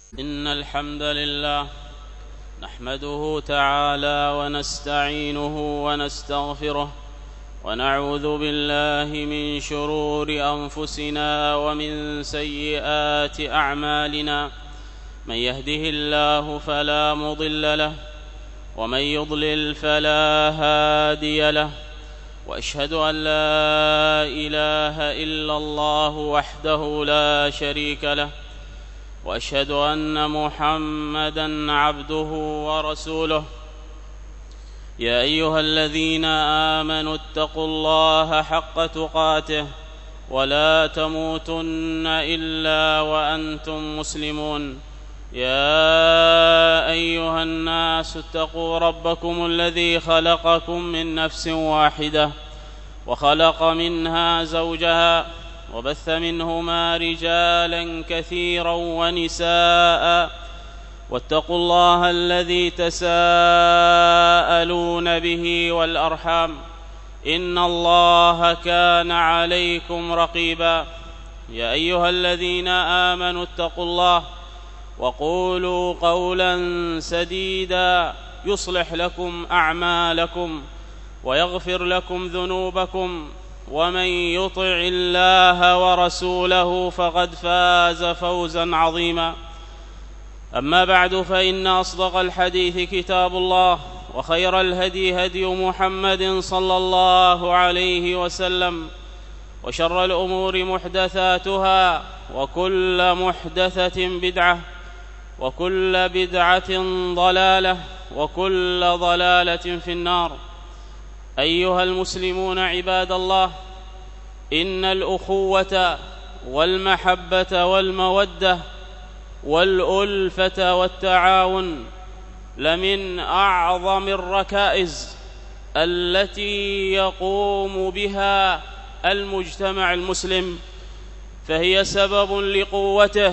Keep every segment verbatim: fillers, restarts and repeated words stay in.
إن الحمد لله نحمده تعالى ونستعينه ونستغفره ونعوذ بالله من شرور أنفسنا ومن سيئات أعمالنا. من يهده الله فلا مضل له ومن يضلل فلا هادي له، وأشهد أن لا إله إلا الله وحده لا شريك له، وأشهد أن محمدًا عبده ورسوله. يا أيها الذين آمنوا اتقوا الله حق تقاته ولا تموتن إلا وأنتم مسلمون. يا أيها الناس اتقوا ربكم الذي خلقكم من نفس واحدة وخلق منها زوجها وبث منهما رجالا كثيرا ونساء، واتقوا الله الذي تساءلون به والأرحام إن الله كان عليكم رقيبا. يا أيها الذين آمنوا اتقوا الله وقولوا قولا سديدا يصلح لكم أعمالكم ويغفر لكم ذنوبكم، ومن يطع الله ورسوله فقد فاز فوزا عظيما. أما بعد، فإن أصدق الحديث كتاب الله، وخير الهدي هدي محمد صلى الله عليه وسلم، وشر الأمور محدثاتها، وكل محدثة بدعة، وكل بدعة ضلالة، وكل ضلالة في النار. أيها المسلمون عباد الله، إن الأخوة والمحبة والمودة والألفة والتعاون لمن أعظم الركائز التي يقوم بها المجتمع المسلم، فهي سبب لقوته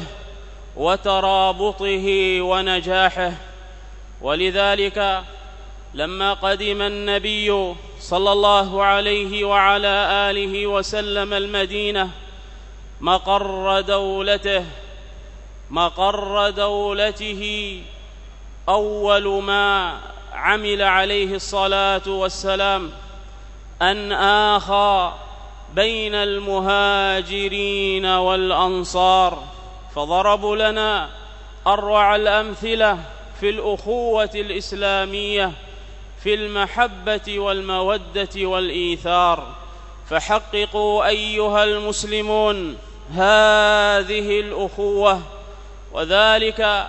وترابطه ونجاحه. ولذلك لما قدم النبي صلى الله عليه وعلى آله وسلم المدينة مقر دولته مقر دولته أول ما عمل عليه الصلاة والسلام أن آخى بين المهاجرين والأنصار، فضربوا لنا أروع الأمثلة في الأخوة الإسلامية، في المحبة والمودة والإيثار. فحققوا أيها المسلمون هذه الأخوة، وذلك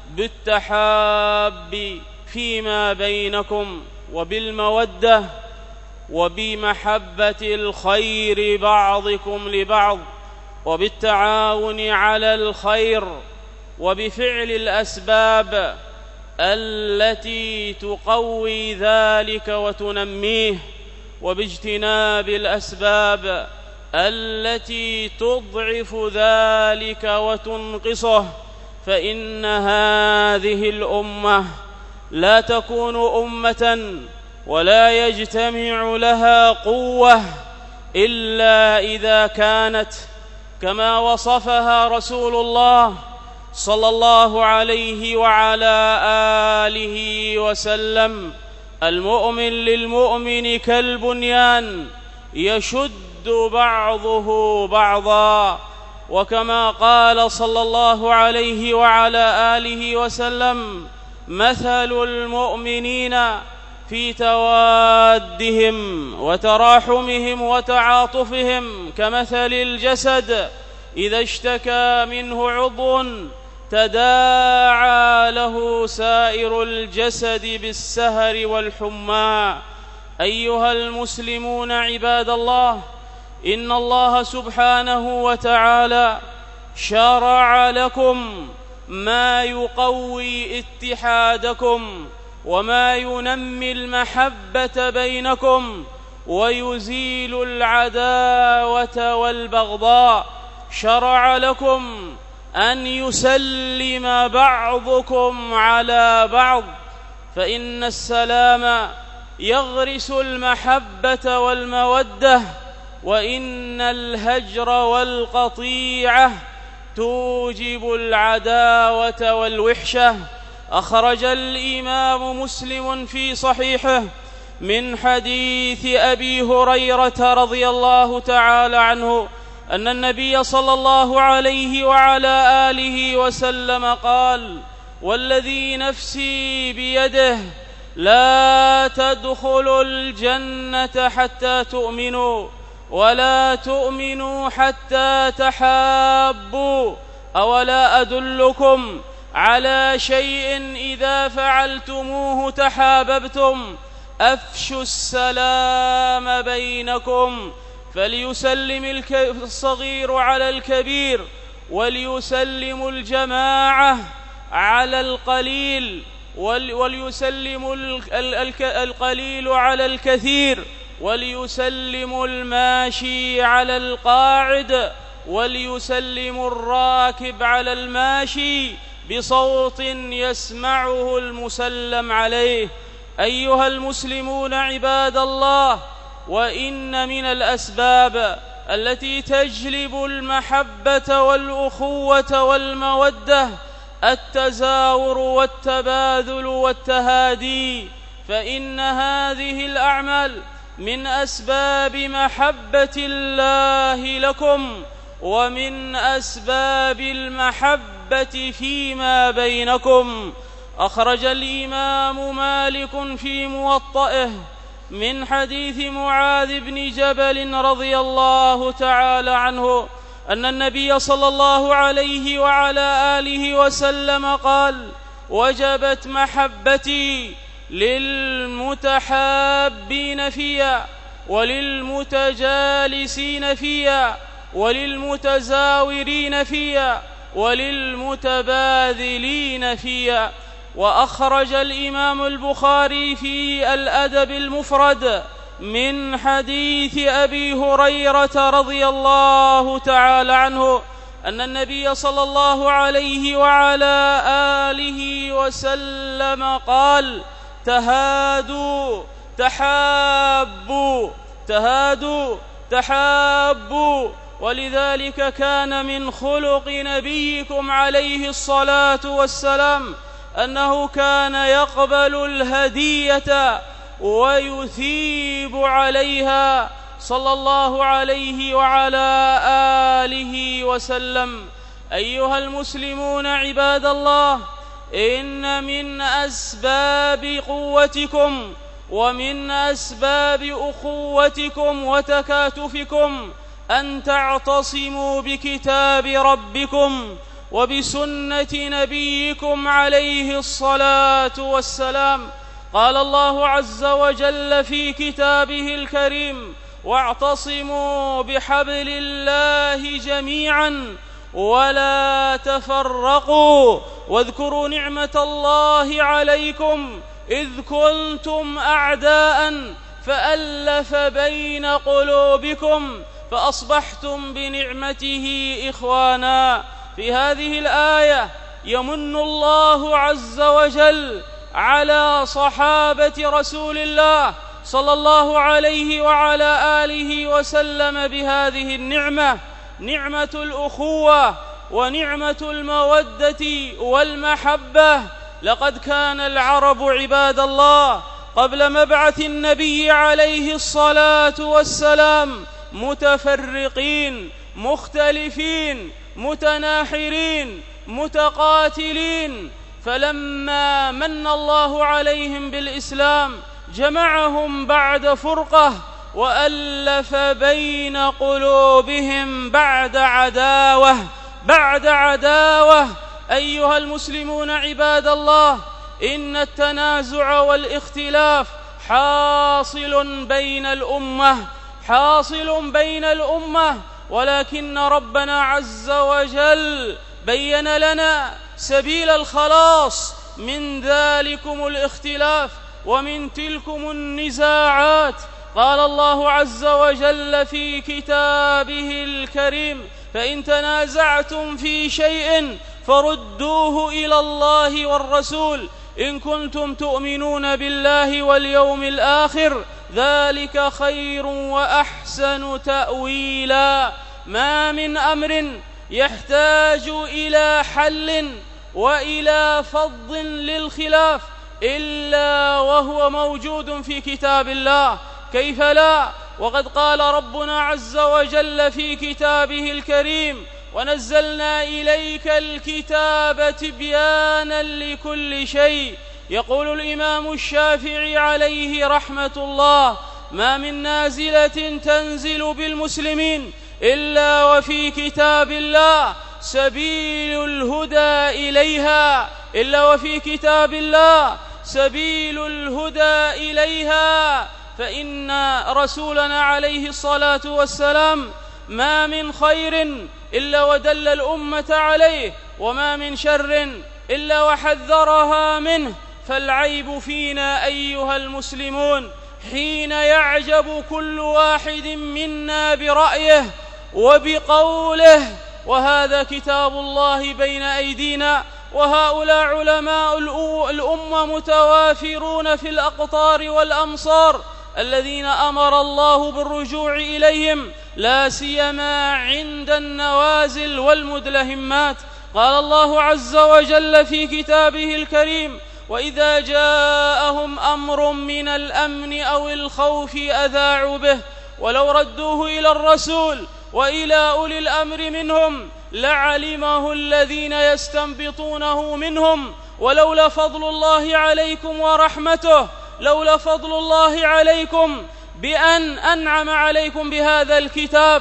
بالتحاب فيما بينكم، وبالمودة، وبمحبة الخير بعضكم لبعض، وبالتعاون على الخير، وبفعل الأسباب التي تقوي ذلك وتنميه، وباجتناب الأسباب التي تضعف ذلك وتنقصه. فإن هذه الأمة لا تكون أمة ولا يجتمع لها قوة إلا إذا كانت كما وصفها رسول الله صلى الله عليه وعلى آله وسلم: المؤمن للمؤمن كالبنيان يشد بعضه بعضا. وكما قال صلى الله عليه وعلى آله وسلم: مثل المؤمنين في توادهم وتراحمهم وتعاطفهم كمثل الجسد إذا اشتكى منه عضو تداعى له سائر الجسد بالسهر والحمى. أيها المسلمون عباد الله، إن الله سبحانه وتعالى شرع لكم ما يقوي اتحادكم وما ينمي المحبة بينكم ويزيل العداوة والبغضاء. شرع لكم أن يسلم بعضكم على بعض، فإن السلام يغرس المحبة والمودة، وإن الهجر والقطيعة توجب العداوة والوحشة. أخرج الإمام مسلم في صحيحه من حديث أبي هريرة رضي الله تعالى عنه أن النبي صلى الله عليه وعلى آله وسلم قال: والذي نفسي بيده لا تدخلوا الجنة حتى تؤمنوا ولا تؤمنوا حتى تحابوا، أولا أدلكم على شيء إذا فعلتموه تحاببتم؟ أفشوا السلام بينكم، فليسلم الصغير على الكبير، وليسلم الجماعة على القليل، وليسلم القليل على الكثير، وليسلم الماشي على القاعد، وليسلم الراكب على الماشي بصوت يسمعه المسلم عليه. أيها المسلمون عباد الله، وإن من الأسباب التي تجلب المحبة والأخوة والمودة التزاور والتباذل والتهادي، فإن هذه الأعمال من أسباب محبة الله لكم ومن أسباب المحبة فيما بينكم. أخرج الإمام مالك في موطئه من حديث معاذ بن جبل رضي الله تعالى عنه أن النبي صلى الله عليه وعلى آله وسلم قال: وجبت محبتي للمتحابين فيها وللمتجالسين فيها وللمتزاورين فيها وللمتباذلين فيها. وأخرج الإمام البخاري في الأدب المفرد من حديث أبي هريرة رضي الله تعالى عنه أن النبي صلى الله عليه وعلى آله وسلم قال: تهادوا تحابوا تهادوا تحابوا. ولذلك كان من خلق نبيكم عليه الصلاة والسلام أنه كان يقبل الهدية ويثيب عليها صلى الله عليه وعلى آله وسلم. أيها المسلمون عباد الله، إن من أسباب قوتكم ومن أسباب أخوتكم وتكاتفكم أن تعتصموا بكتاب ربكم وبسنة نبيكم عليه الصلاة والسلام. قال الله عز وجل في كتابه الكريم: واعتصموا بحبل الله جميعا ولا تفرقوا، واذكروا نعمة الله عليكم إذ كنتم أعداء فألف بين قلوبكم فأصبحتم بنعمته إخوانا. في هذه الآية يمن الله عز وجل على صحابة رسول الله صلى الله عليه وعلى آله وسلم بهذه النعمة، نعمة الأخوة ونعمة المودة والمحبة. لقد كان العرب عباد الله قبل مبعث النبي عليه الصلاة والسلام متفرقين مختلفين متناحرين متقاتلين، فلما من الله عليهم بالإسلام جمعهم بعد فرقة وألف بين قلوبهم بعد عداوة بعد عداوة. أيها المسلمون عباد الله، إن التنازع والاختلاف حاصل بين الأمة حاصل بين الأمة ولكن ربنا عز وجل بين لنا سبيل الخلاص من ذلكم الاختلاف ومن تلكم النزاعات. قال الله عز وجل في كتابه الكريم: فإن تنازعتم في شيء فردوه إلى الله والرسول إن كنتم تؤمنون بالله واليوم الآخر، ذلك خير وأحسن تأويلا. ما من أمر يحتاج إلى حل وإلى فض للخلاف إلا وهو موجود في كتاب الله. كيف لا؟ وقد قال ربنا عز وجل في كتابه الكريم: ونزلنا إليك الكتاب تبيانا لكل شيء. يقول الإمام الشافعي عليه رحمة الله: ما من نازلة تنزل بالمسلمين إلا وفي كتاب الله سبيل الهدى إليها إلا وفي كتاب الله سبيل الهدى إليها. فإن رسولنا عليه الصلاة والسلام ما من خير إلا ودل الأمة عليه، وما من شر إلا وحذرها منه. فالعيب فينا أيها المسلمون حين يعجب كل واحد منا برأيه وبقوله، وهذا كتاب الله بين أيدينا، وهؤلاء علماء الأمة متوافرون في الأقطار والأمصار الذين أمر الله بالرجوع إليهم، لا سيما عند النوازل والمدلهمات. قال الله عز وجل في كتابه الكريم: وإذا جاءهم أمر من الأمن أو الخوف أذاعوا به ولو ردوه إلى الرسول وإلى أولي الأمر منهم لعلمه الذين يستنبطونه منهم ولولا فضل الله عليكم ورحمته لولا فضل الله عليكم بأن أنعم عليكم بهذا الكتاب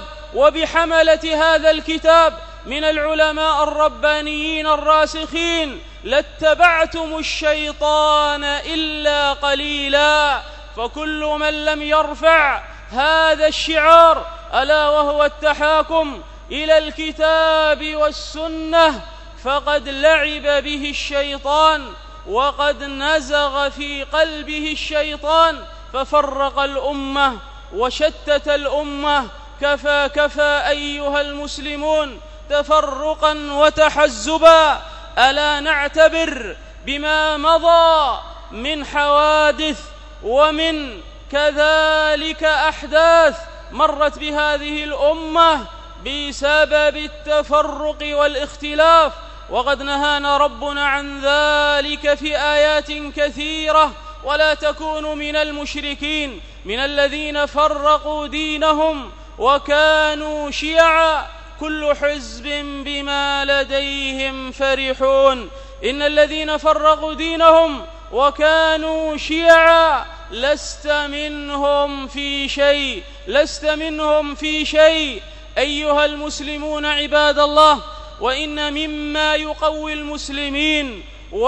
وبحملة هذا الكتاب من العلماء الربانيين الراسخين لاتبعتم الشيطان إلا قليلا. فكل من لم يرفع هذا الشعار ألا وهو التحاكم إلى الكتاب والسنة فقد لعب به الشيطان وقد نزغ في قلبه الشيطان ففرق الأمة وشتت الأمة. كفى كفى أيها المسلمون تفرقا وتحزبا. ألا نعتبر بما مضى من حوادث ومن كذلك أحداث مرت بهذه الأمة بسبب التفرق والاختلاف، وقد نهانا ربنا عن ذلك في آيات كثيرة: ولا تكونوا من المشركين من الذين فرقوا دينهم وكانوا شيعا كل حزب بما لديهم فرحون. إن الذين فرقوا دينهم وكانوا شيعا لست منهم في شيء لست منهم في شيء أيها المسلمون عباد الله، وإن مما يقوي المسلمين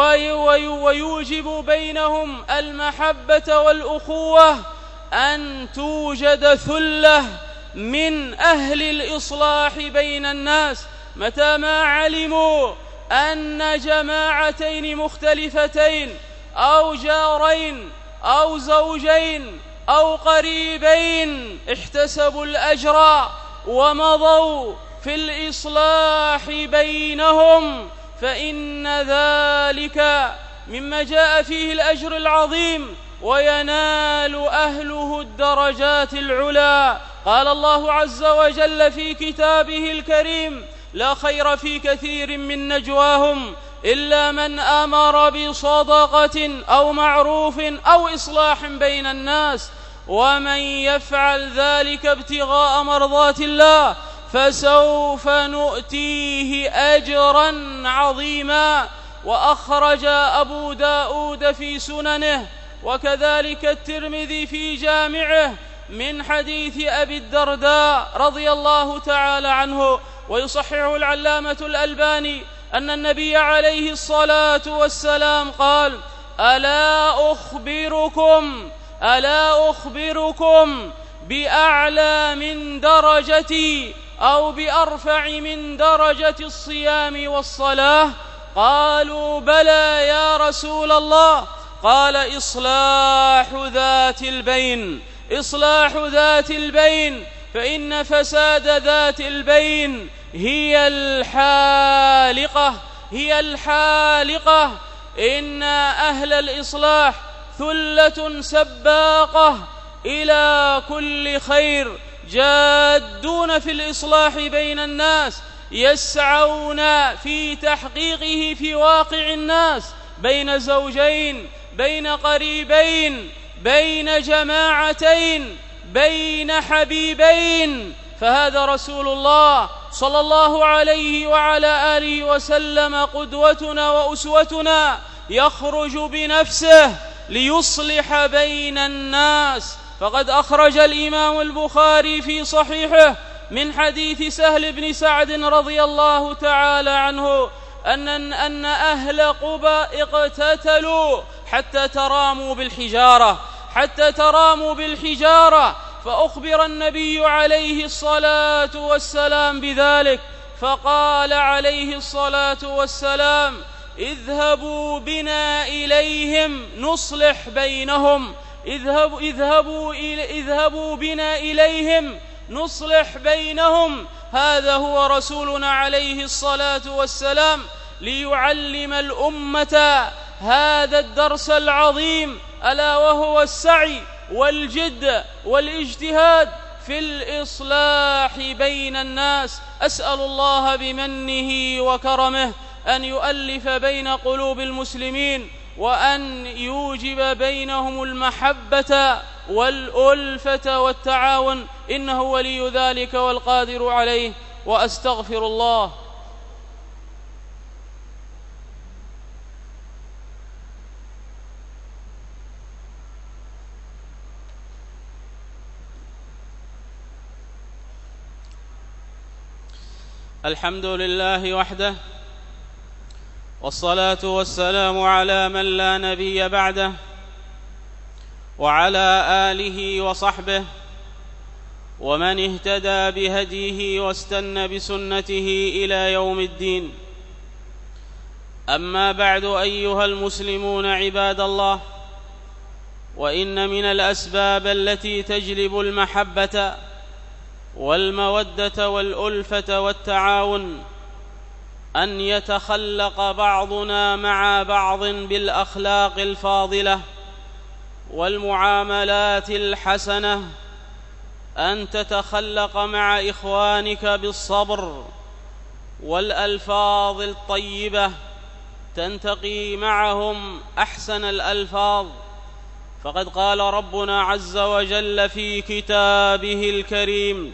ويوجب بينهم المحبة والأخوة أن توجد ثلة من أهل الإصلاح بين الناس متى ما علموا أن جماعتين مختلفتين أو جارين أو زوجين أو قريبين احتسبوا الأجر ومضوا في الإصلاح بينهم فإن ذلك مما جاء فيه الأجر العظيم وينال أهله الدرجات العلى. قال الله عز وجل في كتابه الكريم: لا خير في كثير من نجواهم إلا من أمر بصدقة أو معروف أو إصلاح بين الناس ومن يفعل ذلك ابتغاء مرضات الله فسوف نؤتيه أجرا عظيما. وأخرج أبو داود في سننه وكذلك الترمذي في جامعه من حديث أبي الدرداء رضي الله تعالى عنه، ويصححه العلامة الألباني أن النبي عليه الصلاة والسلام قال: ألا أخبركم ألا أخبركم بأعلى من درجتي أو بأرفع من درجة الصيام والصلاة؟ قالوا: بلى يا رسول الله. قال: إصلاح ذات البين إصلاح ذات البين فإن فساد ذات البين هي الحالقة هي الحالقة إن أهل الإصلاح ثلة سباقة إلى كل خير جادون في الإصلاح بين الناس يسعون في تحقيقه في واقع الناس، بين زوجين، بين قريبين، بين جماعتين، بين حبيبين. فهذا رسول الله صلى الله عليه وعلى آله وسلم قدوتنا وأسوتنا، يخرج بنفسه ليصلح بين الناس. فقد أخرج الإمام البخاري في صحيحه من حديث سهل بن سعد رضي الله تعالى عنه أن أن أهل قباء اقتتلوا حتى تراموا بالحجارة حتى تراموا بالحجارة فأخبر النبي عليه الصلاة والسلام بذلك، فقال عليه الصلاة والسلام: اذهبوا بنا إليهم نصلح بينهم اذهبوا, اذهبوا, اذهبوا بنا إليهم نصلح بينهم. هذا هو رسولنا عليه الصلاة والسلام ليعلم الأمة هذا الدرس العظيم، ألا وهو السعي والجد والاجتهاد في الإصلاح بين الناس. أسأل الله بمنه وكرمه أن يؤلف بين قلوب المسلمين، وأن يوجب بينهم المحبة والألفة والتعاون، إنه ولي ذلك والقادر عليه. وأستغفر الله. الحمد لله وحده، والصلاة والسلام على من لا نبي بعده، وعلى آله وصحبه ومن اهتدى بهديه واستنى بسنته إلى يوم الدين. أما بعد، أيها المسلمون عباد الله، وإن من الأسباب التي تجلب المحبة والمودة والألفة والتعاون أن يتخلق بعضنا مع بعض بالأخلاق الفاضلة والمعاملات الحسنة، أن تتخلق مع إخوانك بالصبر والألفاظ الطيبة، تنتقي معهم أحسن الألفاظ. فقد قال ربنا عز وجل في كتابه الكريم،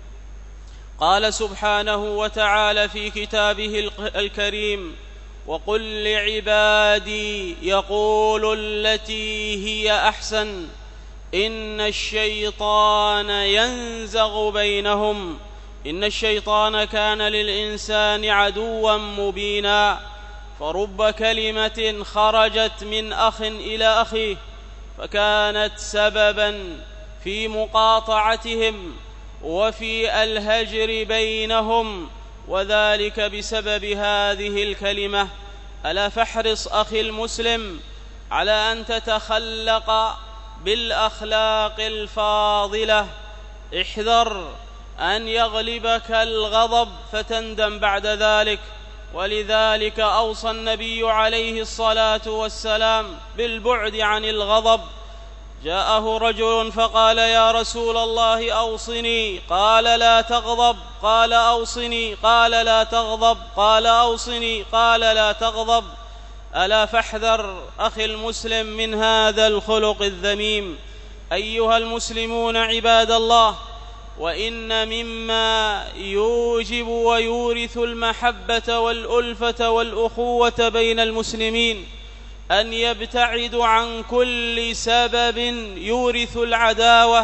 قال سبحانه وتعالى في كتابه الكريم: وقل لعبادي يقولوا التي هي أحسن إن الشيطان ينزغ بينهم إن الشيطان كان للإنسان عدوا مبينا. فرب كلمة خرجت من أخ إلى أخيه فكانت سببا في مقاطعتهم وفي الهجر بينهم، وذلك بسبب هذه الكلمة. ألا فاحرص أخي المسلم على أن تتخلق بالأخلاق الفاضلة. احذر أن يغلبك الغضب فتندم بعد ذلك، ولذلك أوصى النبي عليه الصلاة والسلام بالبعد عن الغضب. جاءه رجل فقال: يا رسول الله أوصني. قال: لا تغضب. قال: أوصني. قال: لا تغضب. قال: أوصني. قال: لا تغضب. ألا فاحذر أخي المسلم من هذا الخلق الذميم. أيها المسلمون عباد الله، وإن مما يوجب ويورث المحبة والألفة والأخوة بين المسلمين أن يبتعدوا عن كل سبب يورث العداوة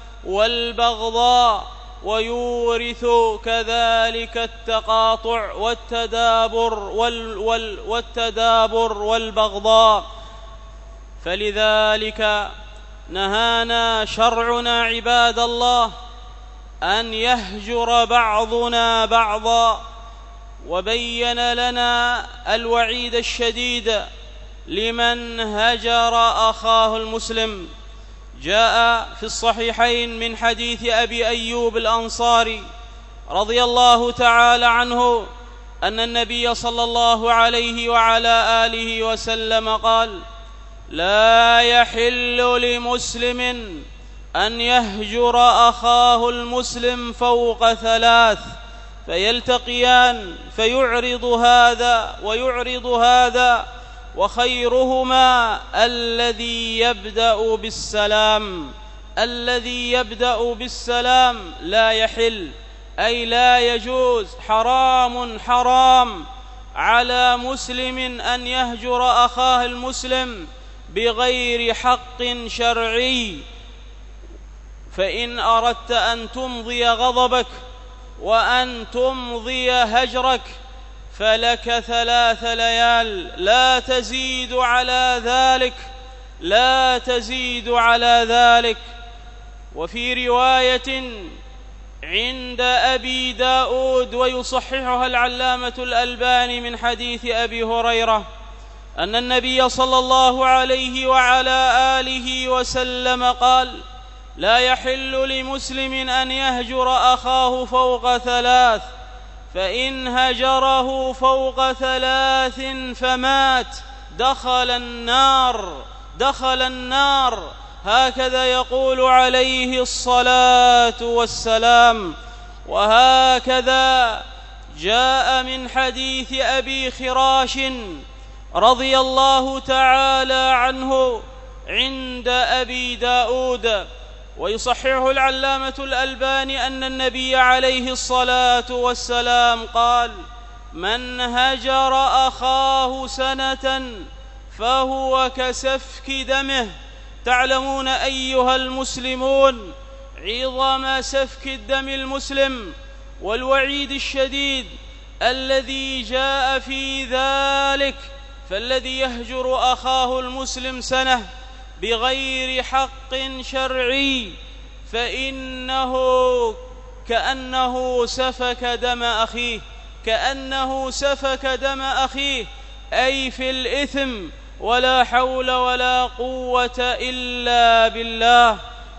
والبغضاء، ويورث كذلك التقاطع والتدابر وال وال والتدابر والبغضاء. فلذلك نهانا شرعنا عباد الله أن يهجر بعضنا بعضا، وبين لنا الوعيد الشديد لمن هجر أخاه المسلم. جاء في الصحيحين من حديث أبي أيوب الأنصاري رضي الله تعالى عنه أن النبي صلى الله عليه وعلى آله وسلم قال: لا يحل لمسلم أن يهجر أخاه المسلم فوق ثلاث: فيلتقيان فيعرض هذا ويعرض هذا، وخيرهما الذي يبدأ بالسلام. الذي يبدأ بالسلام لا يحل، أي لا يجوز، حرام حرام على مسلم أن يهجر أخاه المسلم بغير حق شرعي. فإن أردت أن تمضي غضبك وأن تمضي هجرك فلك ثلاث ليال، لا تزيد على ذلك، لا تزيد على ذلك. وفي رواية عند أبي داود ويصححها العلامة الألباني من حديث أبي هريرة أن النبي صلى الله عليه وعلى آله وسلم قال: لا يحل لمسلم أن يهجر أخاه فوق ثلاث، فإن هجره فوق ثلاث فمات دخل النار، دخل النار. هكذا يقول عليه الصلاة والسلام. وهكذا جاء من حديث أبي خراش رضي الله تعالى عنه عند أبي داود ويصححه العلامة الألباني أن النبي عليه الصلاة والسلام قال: من هجر أخاه سنة فهو كسفك دمه. تعلمون أيها المسلمون عظم سفك الدم المسلم والوعيد الشديد الذي جاء في ذلك. فالذي يهجر أخاه المسلم سنة بغير حق شرعي فإنه كأنه سفك دم أخيه، كأنه سفك دم أخيه، أي في الإثم، ولا حول ولا قوة إلا بالله.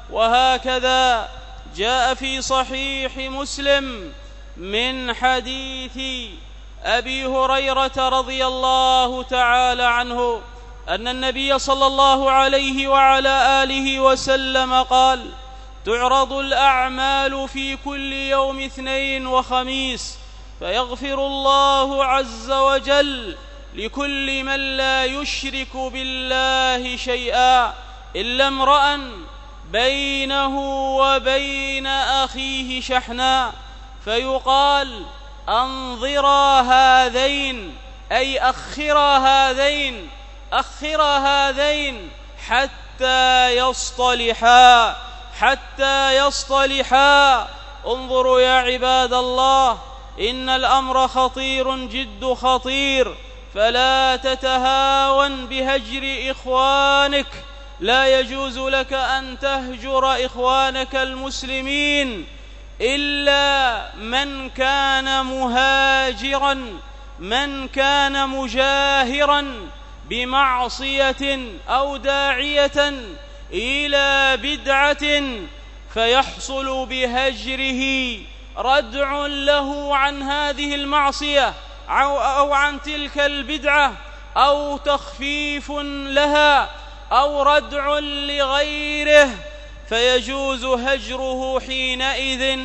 وهكذا جاء في صحيح مسلم من حديث أبي هريرة رضي الله تعالى عنه أن النبي صلى الله عليه وعلى آله وسلم قال: تعرض الأعمال في كل يوم اثنين وخميس، فيغفر الله عز وجل لكل من لا يشرك بالله شيئا إلا امرأ بينه وبين أخيه شحنا، فيقال: أنظرا هذين، أي أخرا هذين، أخرا هذين حتى يصطلحا، حتى يصطلحا. انظروا يا عباد الله، إن الأمر خطير جد خطير، فلا تتهاون بهجر إخوانك. لا يجوز لك أن تهجر إخوانك المسلمين إلا من كان مهاجرا، من كان مجاهرا بمعصية أو داعية إلى بدعة، فيحصل بهجره ردع له عن هذه المعصية أو عن تلك البدعة، أو تخفيف لها، أو ردع لغيره، فيجوز هجره حينئذ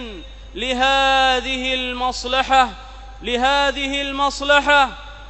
لهذه المصلحة، لهذه المصلحة.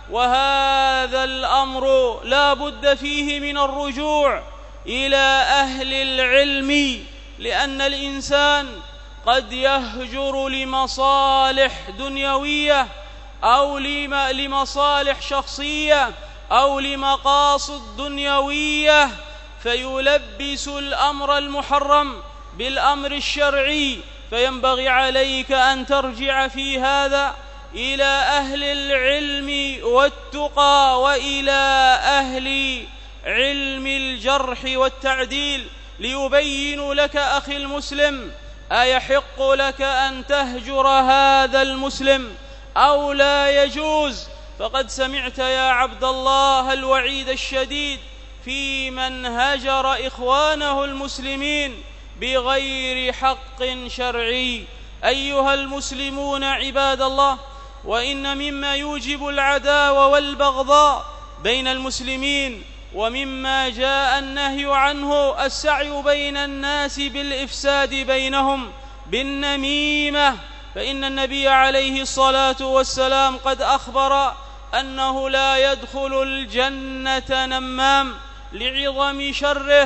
وهذا الأمر لا بد فيه من الرجوع إلى أهل العلم، لأن الإنسان قد يهجر لمصالح دنيوية أو لمصالح شخصية أو لمقاصد دنيوية، فيلبس الأمر المحرم بالأمر الشرعي. فينبغي عليك أن ترجع في هذا إلى أهل العلم والتقى وإلى أهل علم الجرح والتعديل ليبينوا لك أخي المسلم أيحق لك أن تهجر هذا المسلم أو لا يجوز. فقد سمعت يا عبد الله الوعيد الشديد في من هجر إخوانه المسلمين بغير حق شرعي. أيها المسلمون عباد الله، وإن مما يوجب العداوة والبغضاء بين المسلمين ومما جاء النهي عنه السعي بين الناس بالإفساد بينهم بالنميمة فإن النبي عليه الصلاة والسلام قد أخبر أنه لا يدخل الجنة نمام لعظم شره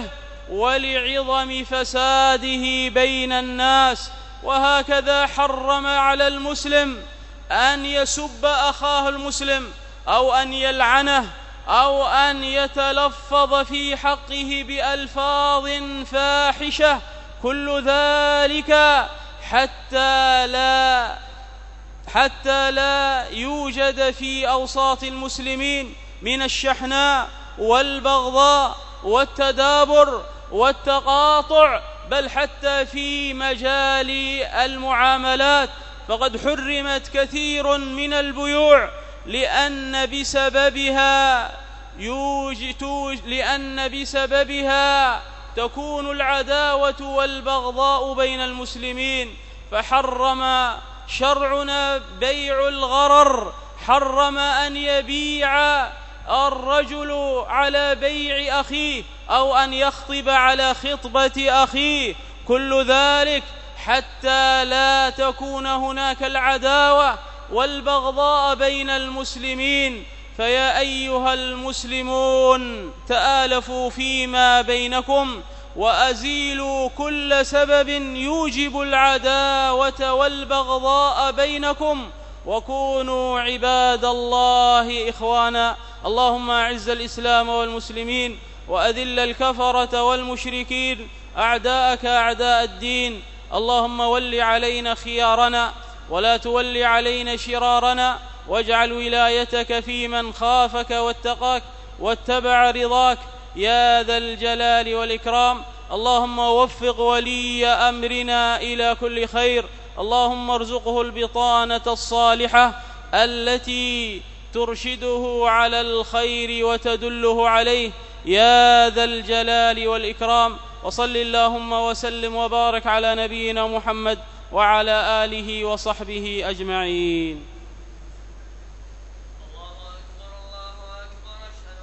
ولعظم فساده بين الناس. وهكذا حرم على المسلم أن يسب أخاه المسلم أو أن يلعنه أو أن يتلفظ في حقه بألفاظ فاحشة، كل ذلك حتى لا حتى لا يوجد في أوساط المسلمين من الشحناء والبغضاء والتدابر والتقاطع، بل حتى في مجال المعاملات فقد حرمت كثير من البيوع لأن بسببها يوجد لأن بسببها تكون العداوة والبغضاء بين المسلمين. فحرم شرعنا بيع الغرر، حرم أن يبيع الرجل على بيع أخيه أو أن يخطب على خطبة أخيه، كل ذلك حتى لا تكون هناك العداوة والبغضاء بين المسلمين. فيا أيها المسلمون تآلفوا فيما بينكم وأزيلوا كل سبب يوجب العداوة والبغضاء بينكم، وكونوا عباد الله إخوانا. اللهم أعز الإسلام والمسلمين وأذل الكفرة والمشركين أعداءك أعداء الدين. اللهم ول علينا خيارنا ولا تول علينا شرارنا، واجعل ولايتك في من خافك واتقاك واتبع رضاك يا ذا الجلال والإكرام. اللهم وفق ولي أمرنا إلى كل خير، اللهم ارزقه البطانة الصالحة التي ترشده على الخير وتدله عليه يا ذا الجلال والإكرام. وصل اللهم وسلم وبارك على نبينا محمد وعلى آله وصحبه أجمعين.